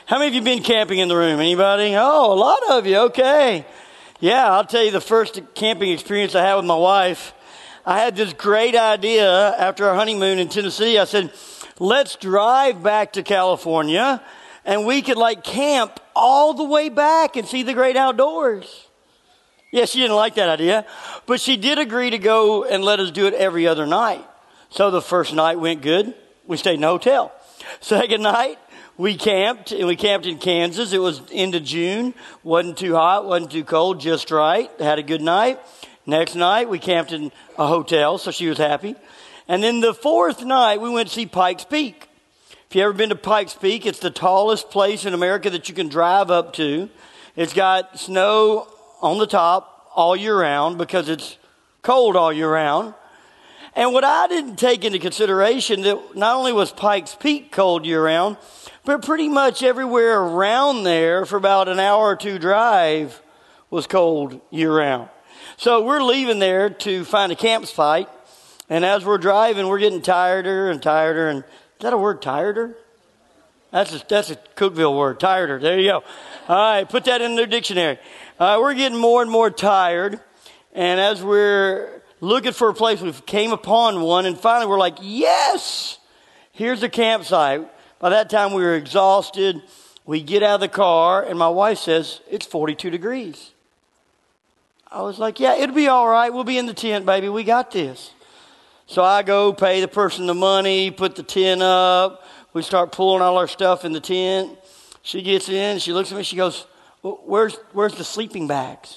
How many of you been camping in the room? Anybody? Oh, a lot of you. Okay. Yeah, I'll tell you the first camping experience I had with my wife. I had this great idea after our honeymoon in Tennessee. I said, let's drive back to California and we could camp all the way back and see the great outdoors. Yeah, she didn't like that idea, but she did agree to go and let us do it every other night. So the first night went good. We stayed in a hotel. Second night, we camped, and we camped in Kansas. It was into June. Wasn't too hot, wasn't too cold, just right. Had a good night. Next night, we camped in a hotel, so she was happy. And then the fourth night, we went to see Pikes Peak. If you've ever been to Pikes Peak, it's the tallest place in America that you can drive up to. It's got snow on the top all year round because it's cold all year round. And what I didn't take into consideration, that not only was Pikes Peak cold year round, but pretty much everywhere around there for about an hour or two drive was cold year round. So we're leaving there to find a campsite. And as we're driving, we're getting tireder and tireder. And is that a word, tireder? That's a Cookeville word, tireder. There you go. All right, put that in the dictionary. We're getting more and more tired. And as we're looking for a place, we came upon one. And finally, we're like, yes, here's a campsite. By that time, we were exhausted. We get out of the car, and my wife says, it's 42 degrees. I was like, yeah, it'll be all right. We'll be in the tent, baby. We got this. So I go pay the person the money, put the tent up. We start pulling all our stuff in the tent. She gets in. She looks at me. She goes, well, where's the sleeping bags?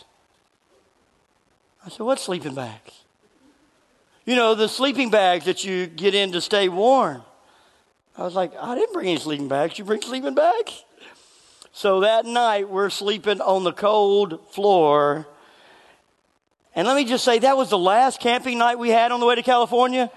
I said, what sleeping bags? You know, the sleeping bags that you get in to stay warm. I was like, I didn't bring any sleeping bags. You bring sleeping bags? So that night, we're sleeping on the cold floor. And let me just say, that was the last camping night we had on the way to California.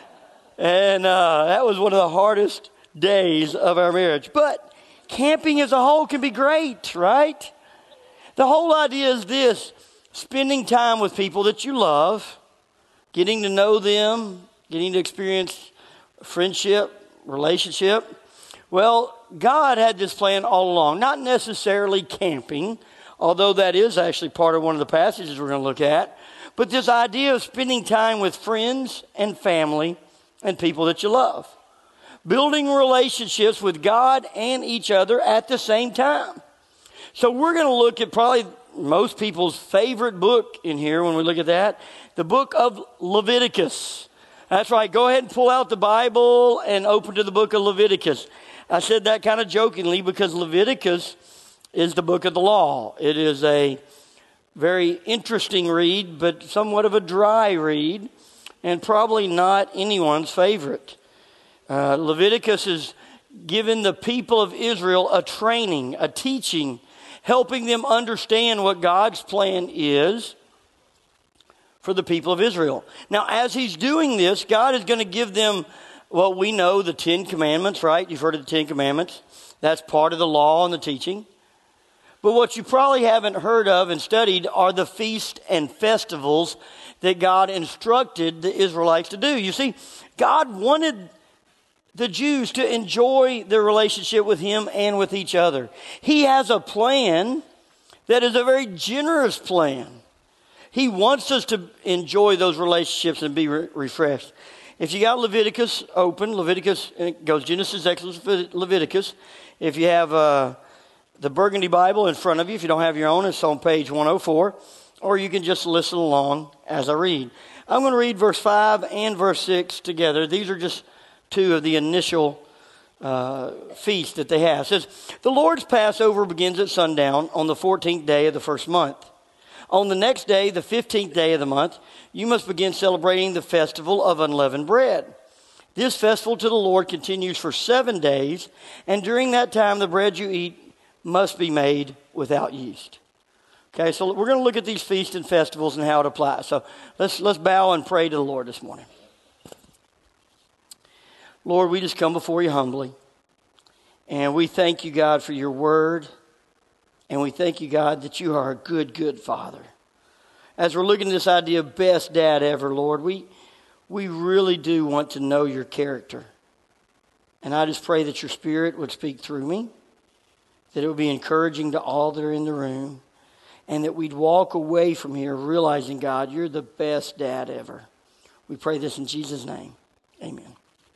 And that was one of the hardest days of our marriage. But camping as a whole can be great, right? The whole idea is this: spending time with people that you love, getting to know them, getting to experience friendship, relationship. Well, God had this plan all along, not necessarily camping, although that is actually part of one of the passages we're going to look at, but this idea of spending time with friends and family and people that you love. Building relationships with God and each other at the same time. So we're going to look at probably most people's favorite book in here when we look at that, the book of Leviticus. That's right. Go ahead and pull out the Bible and open to the book of Leviticus. I said that kind of jokingly because Leviticus is the book of the law. It is a very interesting read, but somewhat of a dry read, and probably not anyone's favorite. Leviticus is giving the people of Israel a training, a teaching, helping them understand what God's plan is for the people of Israel. Now, as he's doing this, God is going to give them what we know, the 10 Commandments, right? You've heard of the 10 Commandments. That's part of the law and the teaching. But what you probably haven't heard of and studied are the feasts and festivals that God instructed the Israelites to do. You see, God wanted the Jews to enjoy their relationship with him and with each other. He has a plan that is a very generous plan. He wants us to enjoy those relationships and be refreshed. If you got Leviticus open, Leviticus, and it goes Genesis, Exodus, Leviticus. If you have the Burgundy Bible in front of you, if you don't have your own, it's on page 104. Or you can just listen along as I read. I'm going to read verse 5 and verse 6 together. These are just two of the initial feasts that they have. It says, the Lord's Passover begins at sundown on the 14th day of the first month. On the next day, the 15th day of the month, you must begin celebrating the festival of unleavened bread. This festival to the Lord continues for 7 days, and during that time, the bread you eat must be made without yeast. Okay, so we're going to look at these feasts and festivals and how it applies. So let's bow and pray to the Lord this morning. Lord, we just come before you humbly, and we thank you, God, for your word. And we thank you, God, that you are a good, good Father. As we're looking at this idea of best dad ever, Lord, we really do want to know your character. And I just pray that your Spirit would speak through me. that it would be encouraging to all that are in the room, and that we'd walk away from here realizing, God, you're the best dad ever. We pray this in Jesus' name. Amen.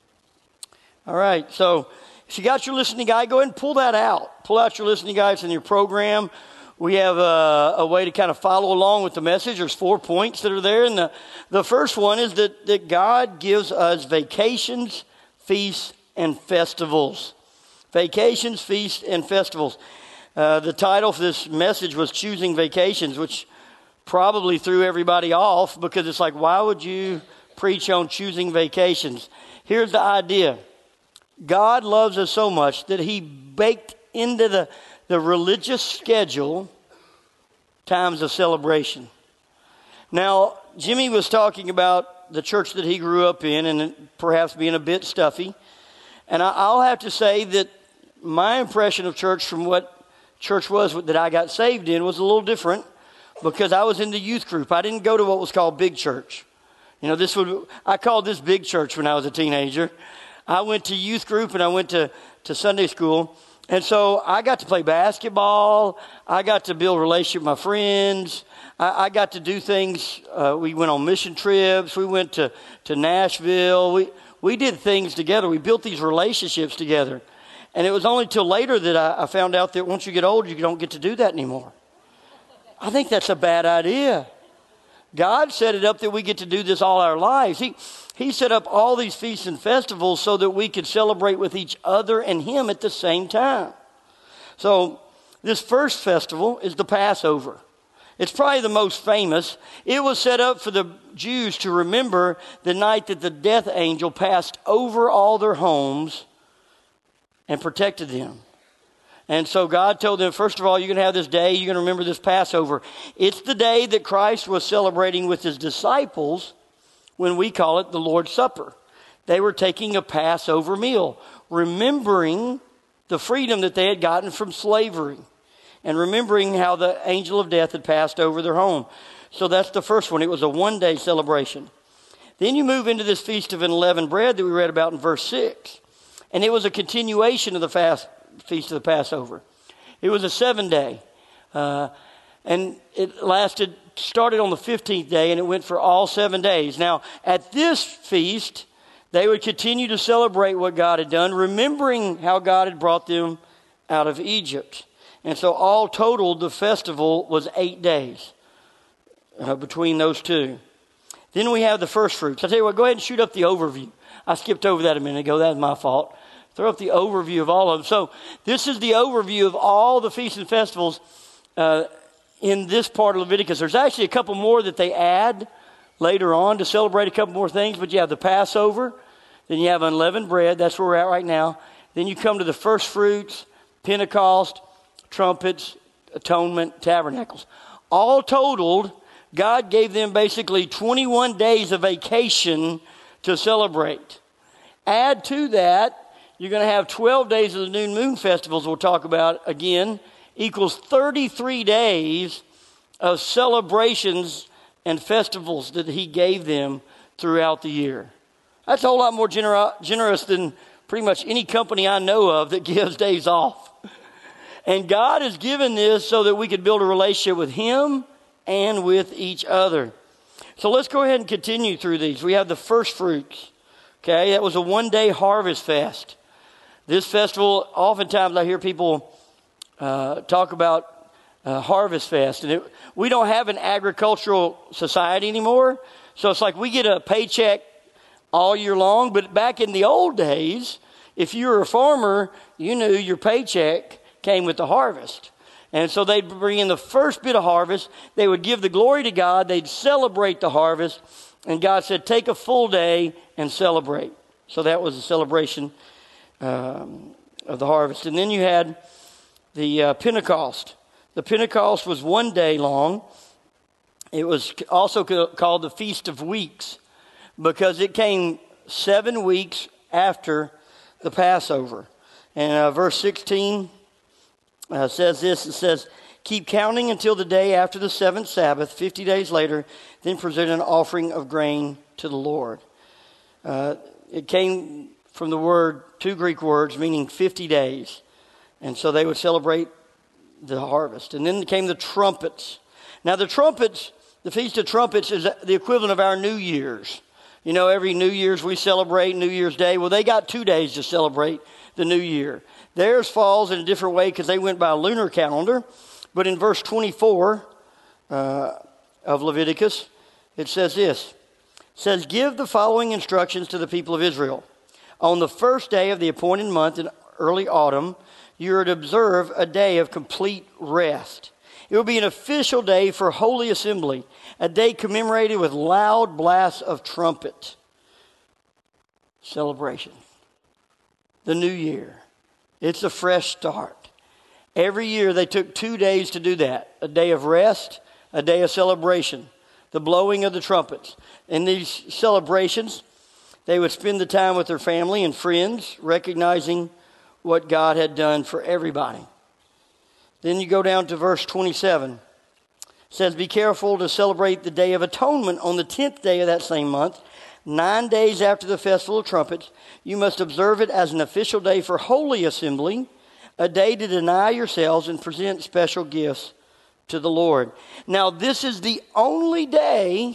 All right, so if you got your listening guide, go ahead and pull that out. Pull out your listening guides in your program. We have a way to kind of follow along with the message. There's 4 points that are there. And the first one is that God gives us vacations, feasts, and festivals. Vacations, feasts, and festivals. The title for this message was Choosing Vacations, which probably threw everybody off because it's like, why would you preach on choosing vacations? Here's the idea. God loves us so much that he baked into the religious schedule times of celebration. Now, Jimmy was talking about the church that he grew up in and perhaps being a bit stuffy. And I'll have to say that my impression of church from what church was that I got saved in was a little different because I was in the youth group. I didn't go to what was called big church. I called this big church when I was a teenager. I went to youth group and I went to Sunday school. And so I got to play basketball. I got to build a relationship with my friends. I got to do things. We went on mission trips. We went to Nashville. We did things together. We built these relationships together. And it was only till later that I found out that once you get older, you don't get to do that anymore. I think that's a bad idea. God set it up that we get to do this all our lives. He set up all these feasts and festivals so that we could celebrate with each other and him at the same time. So this first festival is the Passover. It's probably the most famous. It was set up for the Jews to remember the night that the death angel passed over all their homes and protected them. And so God told them, first of all, you're going to have this day, you're going to remember this Passover. It's the day that Christ was celebrating with his disciples when we call it the Lord's Supper. They were taking a Passover meal, remembering the freedom that they had gotten from slavery and remembering how the angel of death had passed over their home. So that's the first one. It was a one-day celebration. Then you move into this Feast of Unleavened Bread that we read about in verse 6. And it was a continuation of the Feast of the Passover. It was a 7-day. And it started on the 15th day, and it went for all 7 days. Now, at this feast, they would continue to celebrate what God had done, remembering how God had brought them out of Egypt. And so all totaled, the festival was 8 days between those two. Then we have the first fruits. I'll tell you what, go ahead and shoot up the overview. I skipped over that a minute ago. That was my fault. Throw up the overview of all of them. So this is the overview of all the feasts and festivals in this part of Leviticus. There's actually a couple more that they add later on to celebrate a couple more things. But you have the Passover. Then you have unleavened bread. That's where we're at right now. Then you come to the first fruits, Pentecost, trumpets, atonement, tabernacles. All totaled, God gave them basically 21 days of vacation to celebrate. Add to that, you're going to have 12 days of the new moon festivals we'll talk about again, equals 33 days of celebrations and festivals that he gave them throughout the year. That's a whole lot more generous than pretty much any company I know of that gives days off. And God has given this so that we could build a relationship with him and with each other. So let's go ahead and continue through these. We have the first fruits. Okay, that was a one-day harvest fest. This festival, oftentimes I hear people talk about Harvest Fest. And we don't have an agricultural society anymore. So it's like we get a paycheck all year long. But back in the old days, if you were a farmer, you knew your paycheck came with the harvest. And so they'd bring in the first bit of harvest. They would give the glory to God. They'd celebrate the harvest. And God said, take a full day and celebrate. So that was a celebration of the harvest. And then you had the Pentecost. The Pentecost was 1 day long. It was also called the Feast of Weeks because it came 7 weeks after the Passover. And verse 16 says this. It says, keep counting until the day after the seventh Sabbath, 50 days later, then present an offering of grain to the Lord. It came from the word, two Greek words, meaning 50 days. And so they would celebrate the harvest. And then came the trumpets. Now the trumpets, the Feast of Trumpets is the equivalent of our New Year's. You know, every New Year's we celebrate New Year's Day. Well, they got 2 days to celebrate the New Year. Theirs falls in a different way because they went by a lunar calendar. But in verse 24 of Leviticus, it says this. It says, give the following instructions to the people of Israel. On the first day of the appointed month in early autumn, you are to observe a day of complete rest. It will be an official day for holy assembly, a day commemorated with loud blasts of trumpet. Celebration. The new year. It's a fresh start. Every year they took 2 days to do that. A day of rest, a day of celebration. The blowing of the trumpets. In these celebrations, they would spend the time with their family and friends, recognizing what God had done for everybody. Then you go down to verse 27. It says, be careful to celebrate the Day of Atonement on the 10th day of that same month. 9 days after the Festival of Trumpets, you must observe it as an official day for holy assembly, a day to deny yourselves and present special gifts to the Lord. Now, this is the only day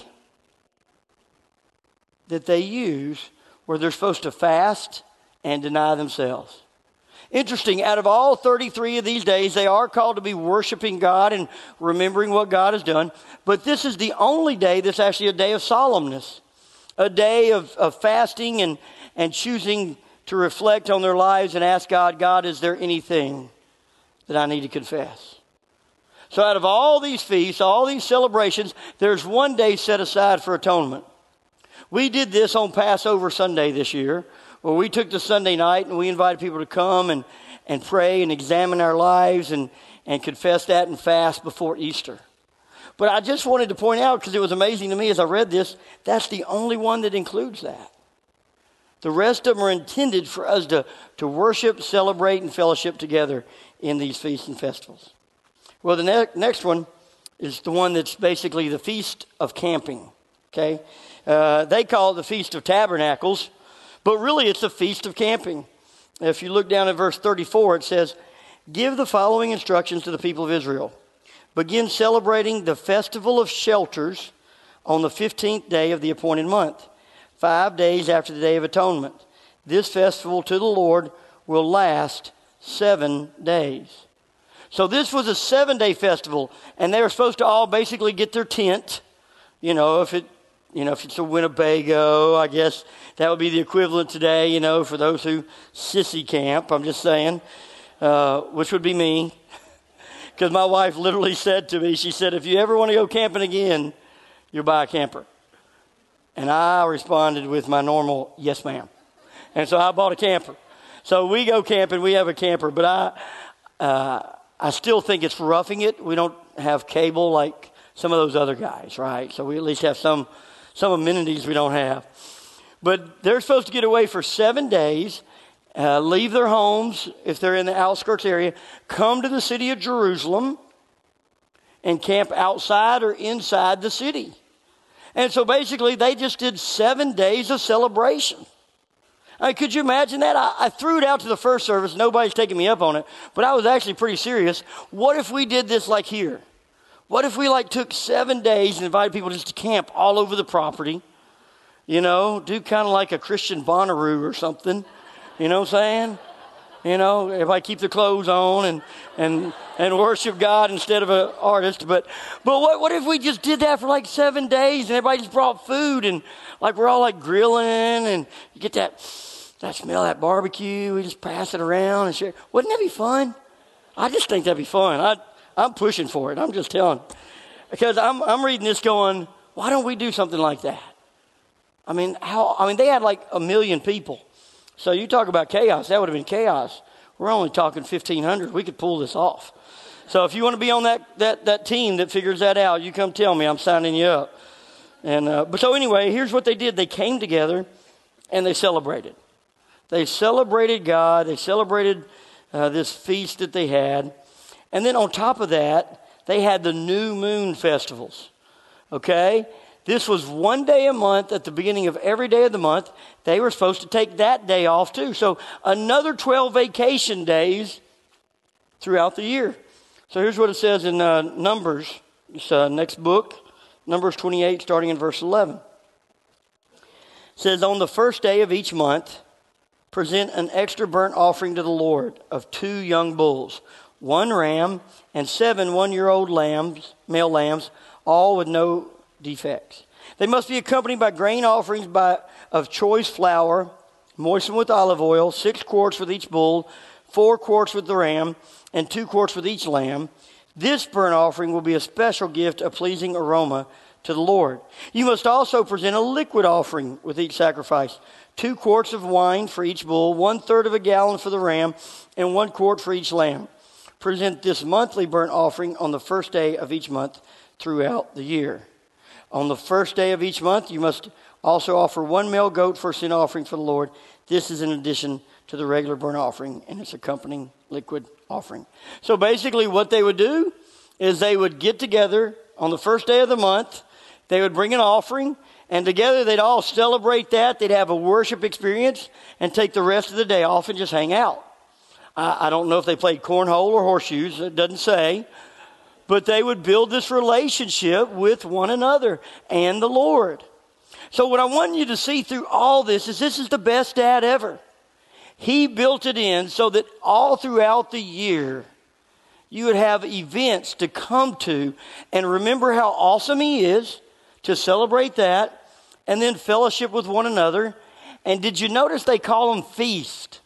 that they use where they're supposed to fast and deny themselves. Interesting, out of all 33 of these days, they are called to be worshiping God and remembering what God has done. But this is the only day that's actually a day of solemnness, a day of fasting and choosing to reflect on their lives and ask God, God, is there anything that I need to confess? So out of all these feasts, all these celebrations, there's one day set aside for atonement. We did this on Passover Sunday this year. Well, we took the Sunday night and we invited people to come and pray and examine our lives and confess that and fast before Easter. But I just wanted to point out, because it was amazing to me as I read this, that's the only one that includes that. The rest of them are intended for us to worship, celebrate, and fellowship together in these feasts and festivals. Well, the next one is the one that's basically the Feast of Camping. Okay, they call it the Feast of Tabernacles. But really, it's a Feast of Camping. If you look down at verse 34, it says, give the following instructions to the people of Israel. Begin celebrating the Festival of Shelters on the 15th day of the appointed month, 5 days after the Day of Atonement. This festival to the Lord will last 7 days. So this was a 7-day festival, and they were supposed to all basically get their tent. If it's a Winnebago, I guess that would be the equivalent today, for those who sissy camp, I'm just saying, which would be me. Because my wife literally said to me, she said, if you ever want to go camping again, you'll buy a camper. And I responded with my normal, yes, ma'am. And so I bought a camper. So we go camping, we have a camper, but I still think it's roughing it. We don't have cable like some of those other guys, right? So we at least have some amenities we don't have. But they're supposed to get away for 7 days, leave their homes if they're in the outskirts area, come to the city of Jerusalem, and camp outside or inside the city. And so basically they just did 7 days of celebration. I mean, could you imagine that? I threw it out to the first service. Nobody's taking me up on it. But I was actually pretty serious. What if we did this like here? What if we took 7 days and invited people just to camp all over the property? Do kind of like a Christian Bonnaroo or something. You know what I'm saying? Everybody keep their clothes on and worship God instead of an artist. But what if we just did that for 7 days and everybody just brought food and we're all grilling and you get that smell of that barbecue. We just pass it around and share. Wouldn't that be fun? I just think that'd be fun. I'm pushing for it. I'm just telling. Because I'm reading this going, why don't we do something like that? They had 1 million people. So you talk about chaos, that would have been chaos. We're only talking 1,500. We could pull this off. So if you want to be on that team that figures that out, you come tell me. I'm signing you up. But so anyway, here's what they did. They came together and they celebrated. They celebrated God. They celebrated this feast that they had. And then on top of that, they had the new moon festivals. Okay? This was 1 day a month at the beginning of every day of the month. They were supposed to take that day off too. So another 12 vacation days throughout the year. So here's what it says in Numbers, this next book, Numbers 28, starting in verse 11. It says, on the first day of each month, present an extra burnt offering to the Lord of 2 young bulls, 1 ram, and 7 one-year-old lambs, male lambs, all with no defects. They must be accompanied by grain offerings of choice flour, moistened with olive oil, 6 quarts with each bull, 4 quarts with the ram, and 2 quarts with each lamb. This burnt offering will be a special gift, a pleasing aroma to the Lord. You must also present a liquid offering with each sacrifice, 2 quarts of wine for each bull, 1/3 of a gallon for the ram, and 1 quart for each lamb. Present this monthly burnt offering on the first day of each month throughout the year. On the first day of each month, you must also offer 1 male goat for a sin offering for the Lord. This is in addition to the regular burnt offering and its accompanying liquid offering. So basically what they would do is they would get together on the first day of the month. They would bring an offering, and together they'd all celebrate that. They'd have a worship experience and take the rest of the day off and just hang out. I don't know if they played cornhole or horseshoes. It doesn't say. But they would build this relationship with one another and the Lord. So what I want you to see through all this is the best dad ever. He built it in so that all throughout the year, you would have events to come to and remember how awesome he is, to celebrate that, and then fellowship with one another. And did you notice they call them feast?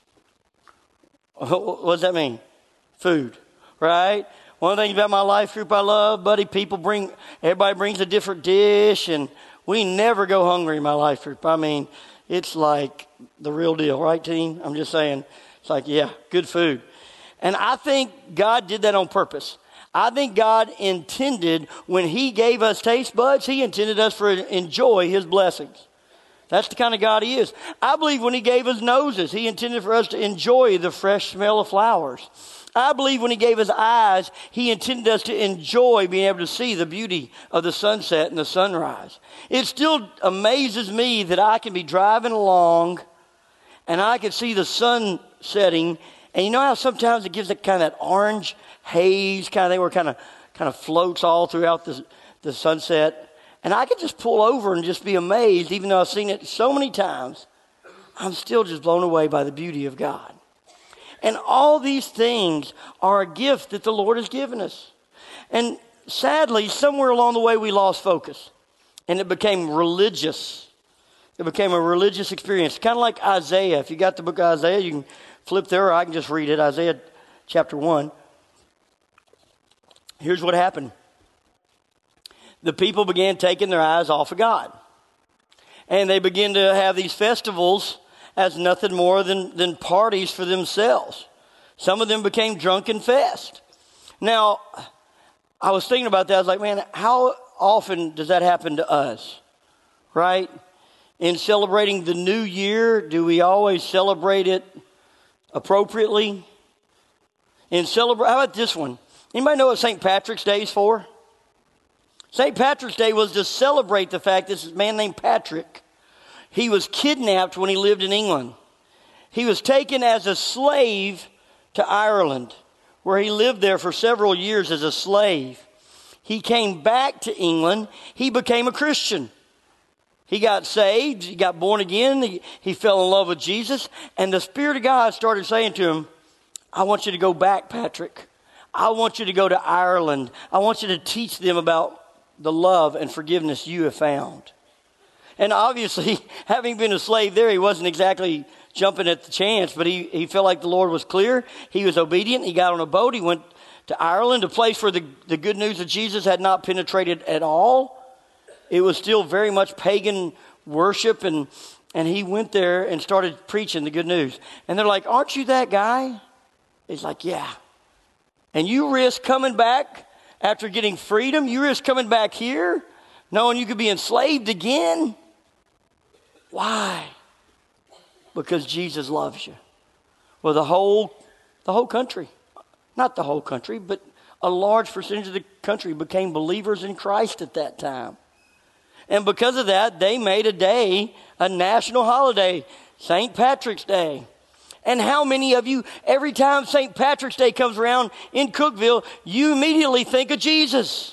What does that mean? Food, right? One of the things about my life group I love, buddy, everybody brings a different dish, and we never go hungry in my life group. I mean, it's like the real deal, right, team? I'm just saying, it's like, yeah, good food. And I think God did that on purpose. I think God intended, when he gave us taste buds, he intended us to enjoy his blessings. That's the kind of God he is. I believe when he gave us noses, he intended for us to enjoy the fresh smell of flowers. I believe when he gave us eyes, he intended us to enjoy being able to see the beauty of the sunset and the sunrise. It still amazes me that I can be driving along and I can see the sun setting. And you know how sometimes it gives it kind of that orange haze kind of thing where it kind of floats all throughout the sunset. And I could just pull over and just be amazed, even though I've seen it so many times. I'm still just blown away by the beauty of God. And all these things are a gift that the Lord has given us. And sadly, somewhere along the way, we lost focus. And it became religious. It became a religious experience. Kind of like Isaiah. If you got the book of Isaiah, you can flip there, or I can just read it. Isaiah chapter 1. Here's what happened. The people began taking their eyes off of God. And they began to have these festivals as nothing more than parties for themselves. Some of them became drunken fest. Now, I was thinking about that. I was like, man, how often does that happen to us? Right? In celebrating the new year, do we always celebrate it appropriately? How about this one? Anybody know what St. Patrick's Day is for? St. Patrick's Day was to celebrate the fact this man named Patrick, he was kidnapped when he lived in England. He was taken as a slave to Ireland, where he lived there for several years as a slave. He came back to England. He became a Christian. He got saved. He got born again. He fell in love with Jesus. And the Spirit of God started saying to him, I want you to go back, Patrick. I want you to go to Ireland. I want you to teach them about the love and forgiveness you have found. And obviously, having been a slave there, he wasn't exactly jumping at the chance, but he felt like the Lord was clear. He was obedient. He got on a boat. He went to Ireland, a place where the good news of Jesus had not penetrated at all. It was still very much pagan worship, and he went there and started preaching the good news. And they're like, aren't you that guy? He's like, yeah. And you risk coming back after getting freedom? You risk coming back here knowing you could be enslaved again? Why? Because Jesus loves you. Well, the whole country, not the whole country, but a large percentage of the country became believers in Christ at that time. And because of that, they made a day, a national holiday, St. Patrick's Day. And how many of you, every time St. Patrick's Day comes around in Cookeville, you immediately think of Jesus?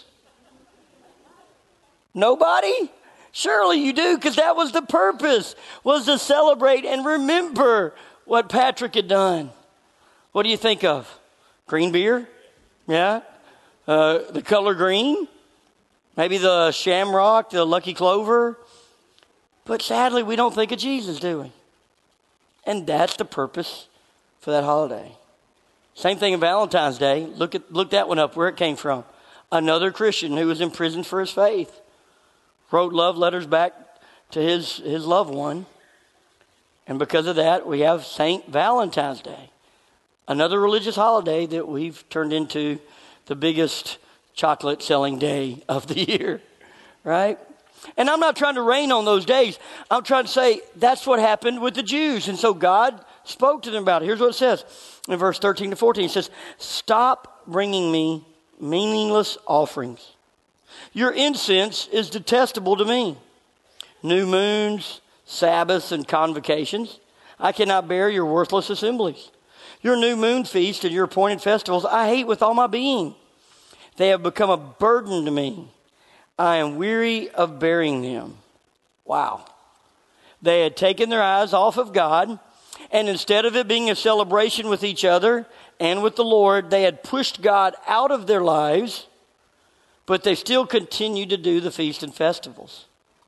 Nobody? Surely you do, because that was the purpose, was to celebrate and remember what Patrick had done. What do you think of? Green beer? Yeah? The color green? Maybe the shamrock, the lucky clover? But sadly, we don't think of Jesus, do we? And that's the purpose for that holiday. Same thing in Valentine's Day. Look that one up, where it came from. Another Christian who was imprisoned for his faith wrote love letters back to his loved one. And because of that, we have St. Valentine's Day. Another religious holiday that we've turned into the biggest chocolate selling day of the year. Right? And I'm not trying to rain on those days. I'm trying to say that's what happened with the Jews. And so God spoke to them about it. Here's what it says in verse 13 to 14. It says, "Stop bringing me meaningless offerings. Your incense is detestable to me. New moons, Sabbaths, and convocations. I cannot bear your worthless assemblies. Your new moon feast and your appointed festivals I hate with all my being. They have become a burden to me. I am weary of bearing them." Wow. They had taken their eyes off of God, and instead of it being a celebration with each other and with the Lord, they had pushed God out of their lives, but they still continued to do the feast and festivals.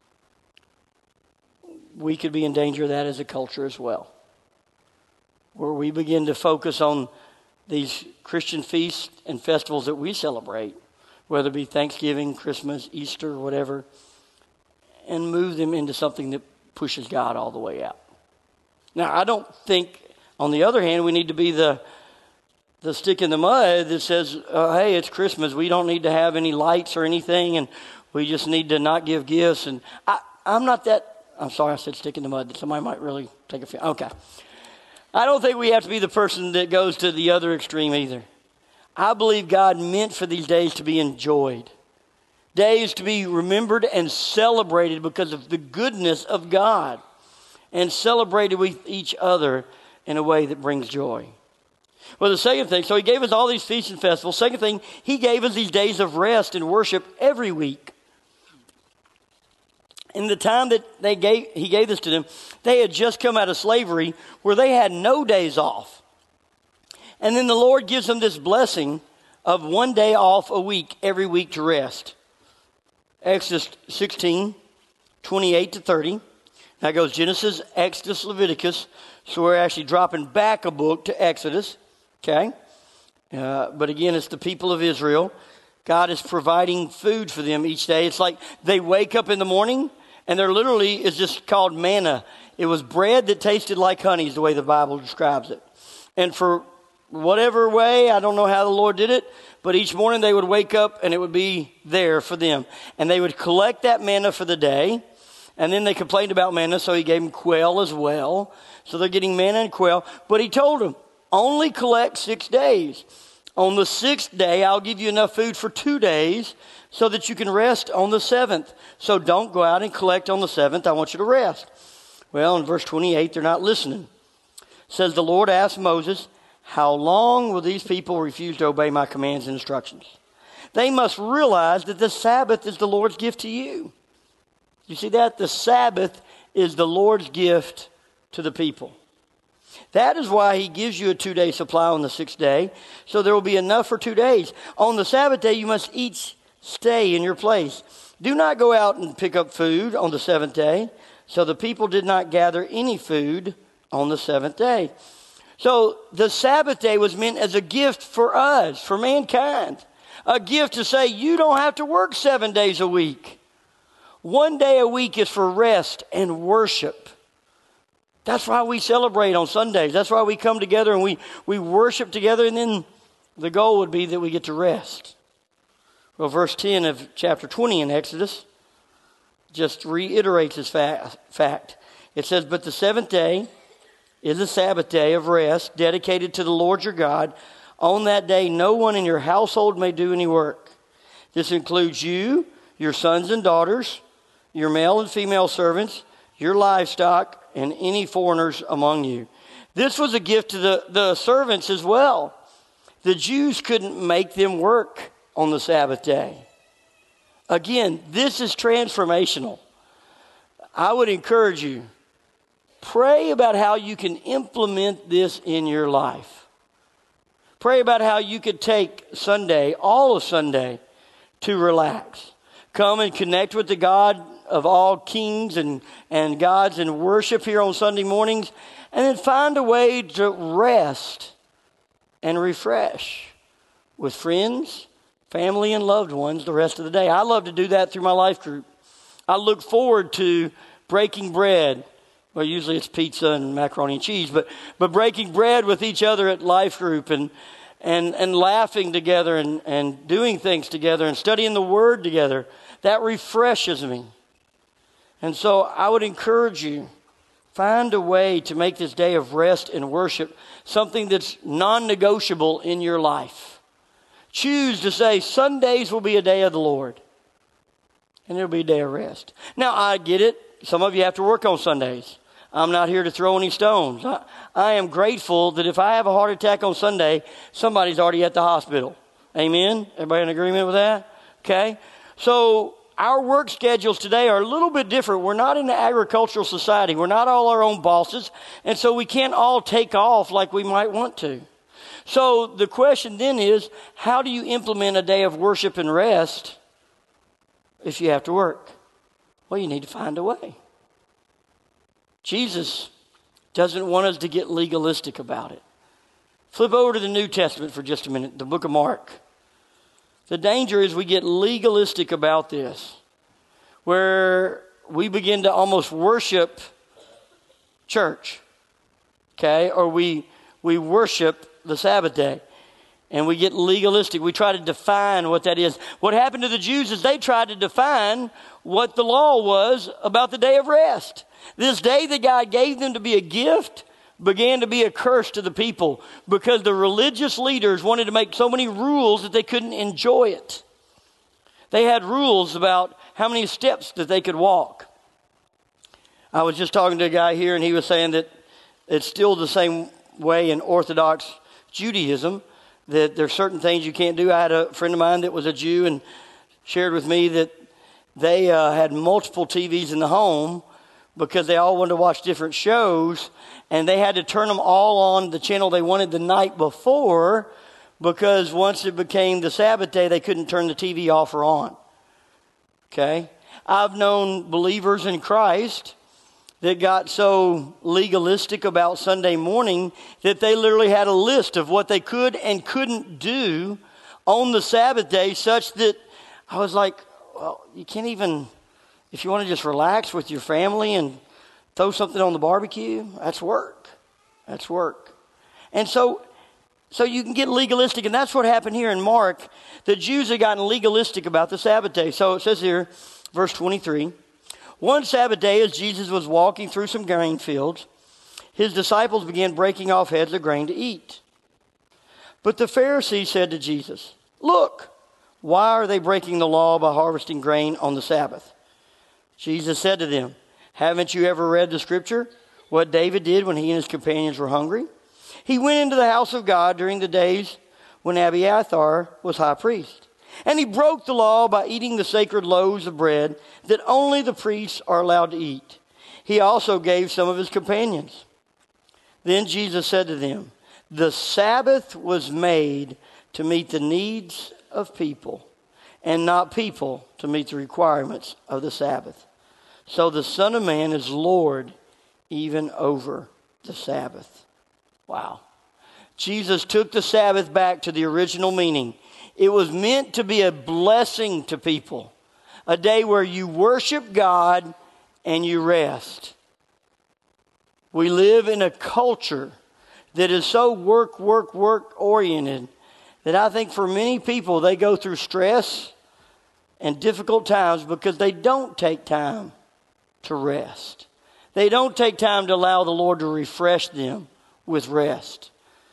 We could be in danger of that as a culture as well, where we begin to focus on these Christian feasts and festivals that we celebrate, whether it be Thanksgiving, Christmas, Easter, whatever, and move them into something that pushes God all the way out. Now, I don't think, on the other hand, we need to be the stick in the mud that says, hey, it's Christmas. We don't need to have any lights or anything, and we just need to not give gifts. And I'm not that, I'm sorry I said stick in the mud. Somebody might really take offense. Okay. I don't think we have to be the person that goes to the other extreme either. I believe God meant for these days to be enjoyed. Days to be remembered and celebrated because of the goodness of God. And celebrated with each other in a way that brings joy. Well, the second thing, so he gave us all these feasts and festivals. Second thing, he gave us these days of rest and worship every week. In the time that he gave this to them, they had just come out of slavery where they had no days off. And then the Lord gives them this blessing of 1 day off a week, every week to rest. Exodus 16, 28 to 30. Now goes Genesis, Exodus, Leviticus. So we're actually dropping back a book to Exodus. Okay? But again, it's the people of Israel. God is providing food for them each day. It's like they wake up in the morning and there literally is just called manna. It was bread that tasted like honey is the way the Bible describes it. And for whatever way, I don't know how the Lord did it, but each morning they would wake up and it would be there for them. And they would collect that manna for the day. And then they complained about manna, so he gave them quail as well. So they're getting manna and quail. But he told them, only collect 6 days. On the 6th day, I'll give you enough food for 2 days so that you can rest on the 7th. So don't go out and collect on the 7th. I want you to rest. Well, in verse 28, they're not listening. It says, the Lord asked Moses, how long will these people refuse to obey my commands and instructions? They must realize that the Sabbath is the Lord's gift to you. You see that? The Sabbath is the Lord's gift to the people. That is why he gives you a 2-day supply on the 6th day, so there will be enough for 2 days. On the Sabbath day, you must each stay in your place. Do not go out and pick up food on the 7th day. So the people did not gather any food on the 7th day. So the Sabbath day was meant as a gift for us, for mankind. A gift to say, you don't have to work 7 days a week. 1 day a week is for rest and worship. That's why we celebrate on Sundays. That's why we come together and we worship together, and then the goal would be that we get to rest. Well, verse 10 of chapter 20 in Exodus just reiterates this fact. It says, but the 7th day is a Sabbath day of rest dedicated to the Lord your God. On that day, no one in your household may do any work. This includes you, your sons and daughters, your male and female servants, your livestock, and any foreigners among you. This was a gift to the servants as well. The Jews couldn't make them work on the Sabbath day. Again, this is transformational. I would encourage you, pray about how you can implement this in your life. Pray about how you could take Sunday, all of Sunday, to relax. Come and connect with the God of all kings and gods and worship here on Sunday mornings. And then find a way to rest and refresh with friends, family, and loved ones the rest of the day. I love to do that through my life group. I look forward to breaking bread. Well, usually it's pizza and macaroni and cheese, but breaking bread with each other at life group and laughing together and doing things together and studying the Word together. That refreshes me. And so I would encourage you, find a way to make this day of rest and worship something that's non-negotiable in your life. Choose to say, Sundays will be a day of the Lord. And it'll be a day of rest. Now, I get it. Some of you have to work on Sundays. I'm not here to throw any stones. I am grateful that if I have a heart attack on Sunday, somebody's already at the hospital. Amen? Everybody in agreement with that? Okay. So our work schedules today are a little bit different. We're not in an agricultural society. We're not all our own bosses. And so we can't all take off like we might want to. So the question then is, how do you implement a day of worship and rest if you have to work? Well, you need to find a way. Jesus doesn't want us to get legalistic about it. Flip over to the New Testament for just a minute, the book of Mark. The danger is we get legalistic about this, where we begin to almost worship church, okay? Or we worship the Sabbath day. And we get legalistic. We try to define what that is. What happened to the Jews is they tried to define what the law was about the day of rest. This day that God gave them to be a gift began to be a curse to the people because the religious leaders wanted to make so many rules that they couldn't enjoy it. They had rules about how many steps that they could walk. I was just talking to a guy here, and he was saying that it's still the same way in Orthodox Judaism, that there's certain things you can't do. I had a friend of mine that was a Jew and shared with me that they had multiple TVs in the home because they all wanted to watch different shows, and they had to turn them all on the channel they wanted the night before because once it became the Sabbath day, they couldn't turn the TV off or on. Okay? I've known believers in Christ that got so legalistic about Sunday morning that they literally had a list of what they could and couldn't do on the Sabbath day, such that I was like, well, you can't even, if you want to just relax with your family and throw something on the barbecue, that's work. That's work. And so you can get legalistic, and that's what happened here in Mark. The Jews had gotten legalistic about the Sabbath day. So it says here, verse 23, one Sabbath day, as Jesus was walking through some grain fields, his disciples began breaking off heads of grain to eat. But the Pharisees said to Jesus, "Look, why are they breaking the law by harvesting grain on the Sabbath?" Jesus said to them, "Haven't you ever read the scripture, what David did when he and his companions were hungry? He went into the house of God during the days when Abiathar was high priest. And he broke the law by eating the sacred loaves of bread that only the priests are allowed to eat. He also gave some of his companions." Then Jesus said to them, "The Sabbath was made to meet the needs of people, and not people to meet the requirements of the Sabbath. So the Son of Man is Lord even over the Sabbath." Wow. Jesus took the Sabbath back to the original meaning. It was meant to be a blessing to people, a day where you worship God and you rest. We live in a culture that is so work oriented that I think for many people they go through stress and difficult times because they don't take time to rest. They don't take time to allow the Lord to refresh them with rest.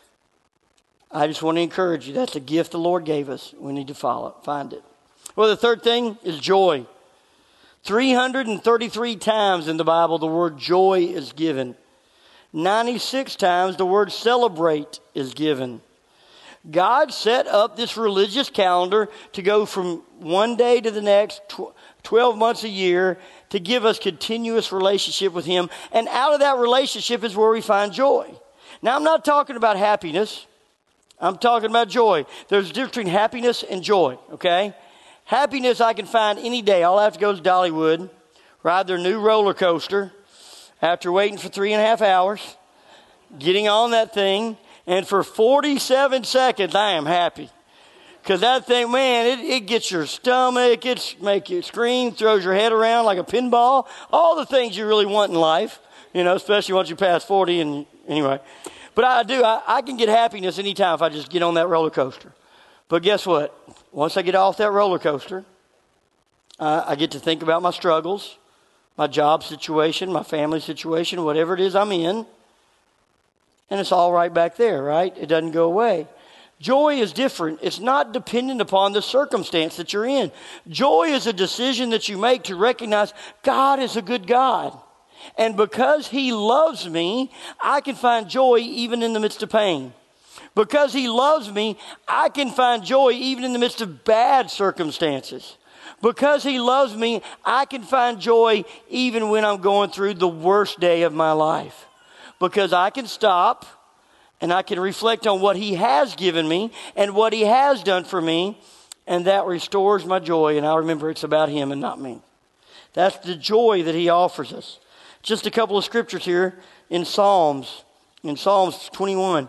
I just want to encourage you. That's a gift the Lord gave us. We need to find it. Well, the third thing is joy. 333 times in the Bible the word joy is given. 96 times the word celebrate is given. God set up this religious calendar to go from one day to the next, 12 months a year, to give us continuous relationship with Him. And out of that relationship is where we find joy. Now, I'm not talking about happiness. I'm talking about joy. There's a difference between happiness and joy, okay? Happiness I can find any day. All I have to go to Dollywood, ride their new roller coaster after waiting for 3.5 hours, getting on that thing, and for 47 seconds, I am happy. Because that thing, man, it gets your stomach, it makes you scream, throws your head around like a pinball. All the things you really want in life, especially once you pass 40. And anyway, but I can get happiness anytime if I just get on that roller coaster. But guess what? Once I get off that roller coaster, I get to think about my struggles, my job situation, my family situation, whatever it is I'm in. And it's all right back there, right? It doesn't go away. Joy is different. It's not dependent upon the circumstance that you're in. Joy is a decision that you make to recognize God is a good God. And because He loves me, I can find joy even in the midst of pain. Because He loves me, I can find joy even in the midst of bad circumstances. Because He loves me, I can find joy even when I'm going through the worst day of my life. Because I can stop and I can reflect on what He has given me and what He has done for me, and that restores my joy, and I remember it's about Him and not me. That's the joy that He offers us. Just a couple of scriptures here in Psalms 21.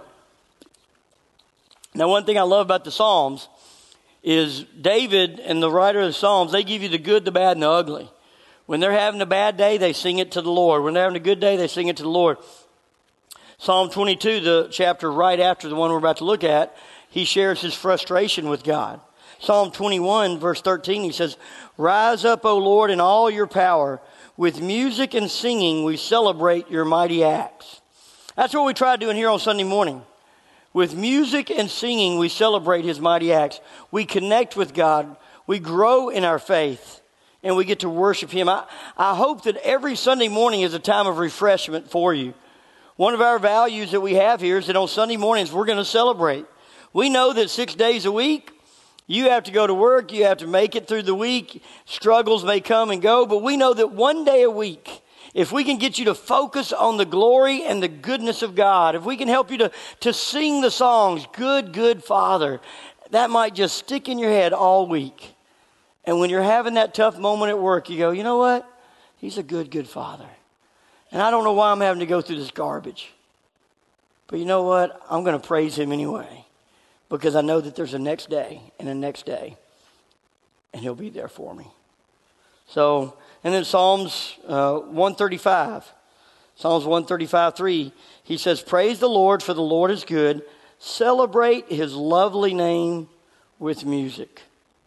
Now, one thing I love about the Psalms is David and the writer of the Psalms, they give you the good, the bad, and the ugly. When they're having a bad day, they sing it to the Lord. When they're having a good day, they sing it to the Lord. Psalm 22, the chapter right after the one we're about to look at, he shares his frustration with God. Psalm 21, verse 13, he says, "Rise up, O Lord, in all your power. With music and singing, we celebrate your mighty acts." That's what we try doing here on Sunday morning. With music and singing, we celebrate His mighty acts. We connect with God. We grow in our faith. And we get to worship Him. I hope that every Sunday morning is a time of refreshment for you. One of our values that we have here is that on Sunday mornings, we're going to celebrate. We know that 6 days a week, you have to go to work, you have to make it through the week. Struggles may come and go, but we know that one day a week, if we can get you to focus on the glory and the goodness of God, if we can help you to sing the songs, "Good, Good Father," that might just stick in your head all week. And when you're having that tough moment at work, you go, you know what? He's a good, good Father. And I don't know why I'm having to go through this garbage. But you know what? I'm going to praise Him anyway. Because I know that there's a next day and a next day. And He'll be there for me. So, and then Psalms 135. Psalms 135:3. He says, "Praise the Lord, for the Lord is good. Celebrate His lovely name with music."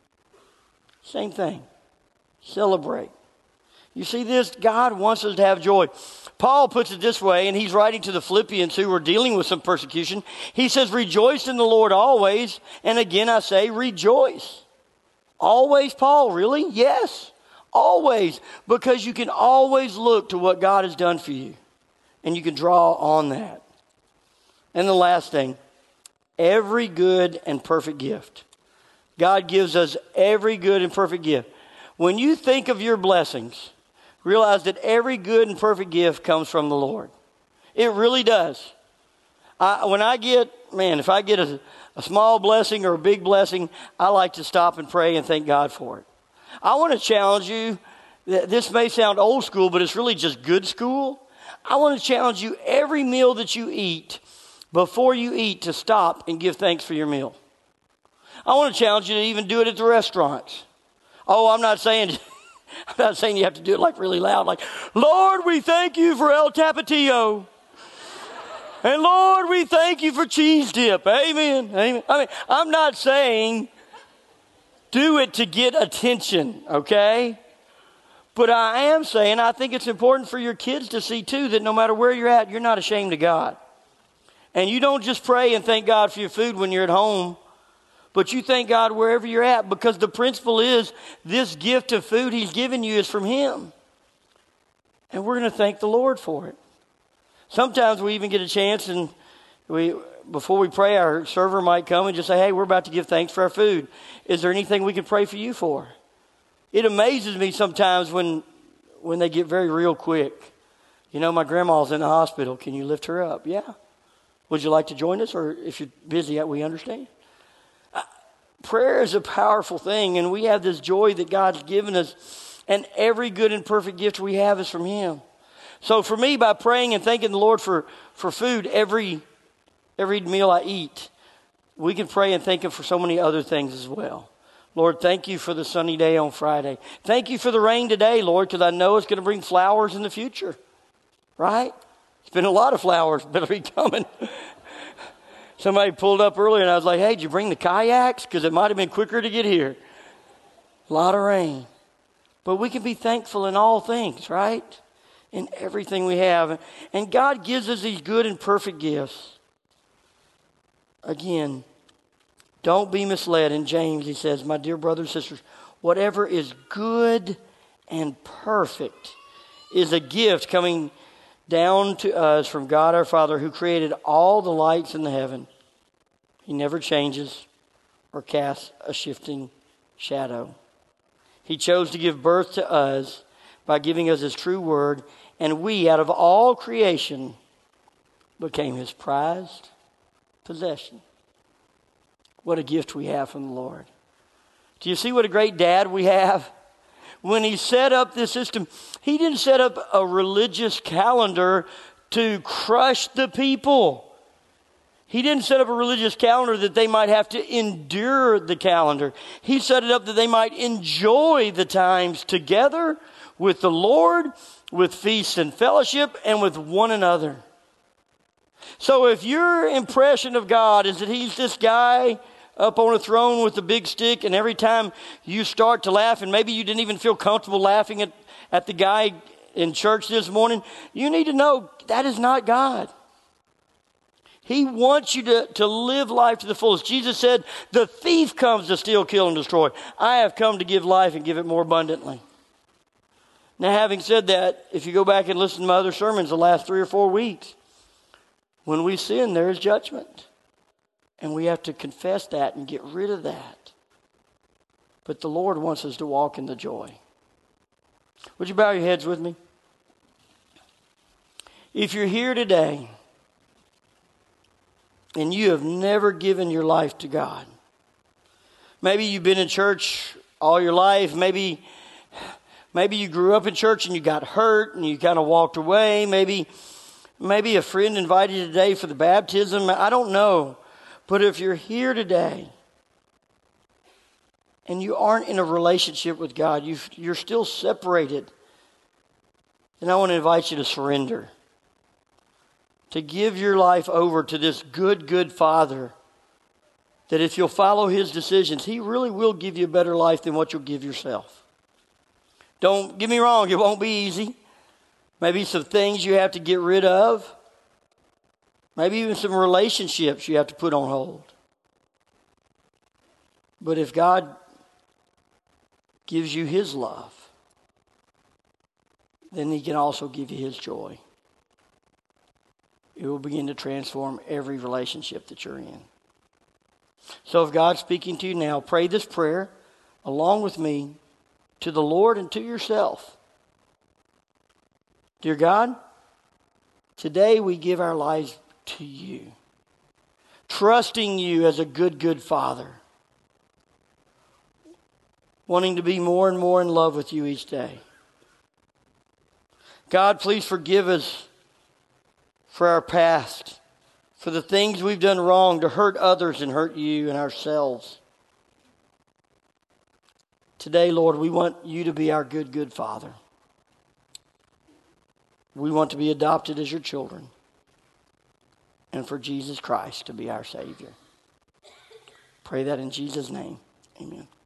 Same thing. Celebrate. You see this? God wants us to have joy. Paul puts it this way, and he's writing to the Philippians who were dealing with some persecution. He says, "Rejoice in the Lord always." And again, I say, rejoice. Always, Paul? Really? Yes. Always. Because you can always look to what God has done for you. And you can draw on that. And the last thing, every good and perfect gift. God gives us every good and perfect gift. When you think of your blessings, realize that every good and perfect gift comes from the Lord. It really does. If I get a small blessing or a big blessing, I like to stop and pray and thank God for it. I want to challenge you. This may sound old school, but it's really just good school. I want to challenge you every meal that you eat, before you eat, to stop and give thanks for your meal. I want to challenge you to even do it at the restaurants. Oh, I'm not saying you have to do it like really loud, like, "Lord, we thank you for El Tapatio. And Lord, we thank you for cheese dip." Amen. Amen. I'm not saying do it to get attention, okay? But I am saying I think it's important for your kids to see too that no matter where you're at, you're not ashamed of God. And you don't just pray and thank God for your food when you're at home, but you thank God wherever you're at, because the principle is this gift of food He's given you is from Him. And we're going to thank the Lord for it. Sometimes we even get a chance, and before we pray, our server might come and just say, hey, we're about to give thanks for our food. Is there anything we can pray for you for? It amazes me sometimes when they get very real quick. You know, my grandma's in the hospital. Can you lift her up? Yeah. Would you like to join us? Or if you're busy, we understand. Prayer is a powerful thing, and we have this joy that God's given us, and every good and perfect gift we have is from Him. So for me, by praying and thanking the Lord for food every meal I eat, we can pray and thank Him for so many other things as well. Lord, thank you for the sunny day on Friday. Thank you for the rain today, Lord, because I know it's going to bring flowers in the future. Right? It's been a lot of flowers better be coming. Somebody pulled up earlier and I was like, hey, did you bring the kayaks? Because it might have been quicker to get here. A lot of rain. But we can be thankful in all things, right? In everything we have. And God gives us these good and perfect gifts. Again, don't be misled. In James, he says, my dear brothers and sisters, whatever is good and perfect is a gift coming down to us from God our Father, who created all the lights in the heaven. He never changes or casts a shifting shadow. He chose to give birth to us by giving us His true word, and we, out of all creation, became His prized possession. What a gift we have from the Lord. Do you see what a great dad we have? When He set up this system, He didn't set up a religious calendar to crush the people. He didn't set up a religious calendar that they might have to endure the calendar. He set it up that they might enjoy the times together with the Lord, with feasts and fellowship, and with one another. So if your impression of God is that He's this guy up on a throne with a big stick, and every time you start to laugh, and maybe you didn't even feel comfortable laughing at the guy in church this morning, you need to know that is not God. He wants you to live life to the fullest. Jesus said, the thief comes to steal, kill, and destroy. I have come to give life and give it more abundantly. Now, having said that, if you go back and listen to my other sermons the last 3 or 4 weeks, when we sin, there is judgment. And we have to confess that and get rid of that. But the Lord wants us to walk in the joy. Would you bow your heads with me? If you're here today and you have never given your life to God, maybe you've been in church all your life, maybe you grew up in church and you got hurt and you kind of walked away, maybe a friend invited you today for the baptism, I don't know. But if you're here today and you aren't in a relationship with God, you're still separated, then I want to invite you to surrender. To give your life over to this good Father, that if you'll follow His decisions, He really will give you a better life than what you'll give yourself. Don't get me wrong, it won't be easy. Maybe some things you have to get rid of. Maybe even some relationships you have to put on hold. But if God gives you His love, then He can also give you His joy. It will begin to transform every relationship that you're in. So if God's speaking to you now, pray this prayer along with me to the Lord and to yourself. Dear God, today we give our lives to you, trusting you as a good Father, wanting to be more and more in love with you each day. God, please forgive us for our past, for the things we've done wrong to hurt others and hurt you and ourselves. Today, Lord, we want you to be our good Father. We want to be adopted as your children, and for Jesus Christ to be our Savior. Pray that in Jesus' name. Amen.